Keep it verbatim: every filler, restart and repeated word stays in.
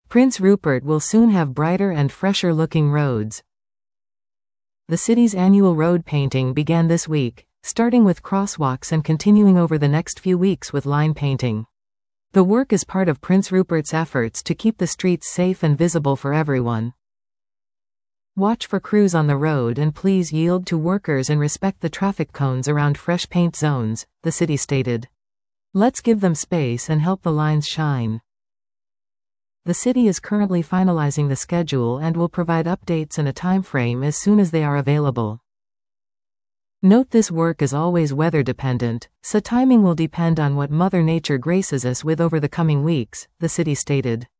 Prince Rupert will soon have brighter and fresher-looking roads. The city's annual road painting began this week, starting with crosswalks and continuing over the next few weeks with line painting. The work is part of Prince Rupert's efforts to keep the streets safe and visible for everyone. Watch for crews on the road and please yield to workers and respect the traffic cones around fresh paint zones, the city stated. Let's give them space and help the lines shine. The city is currently finalizing the schedule and will provide updates and a timeframe as soon as they are available. Note this work is always weather dependent, so timing will depend on what Mother Nature graces us with over the coming weeks, the city stated.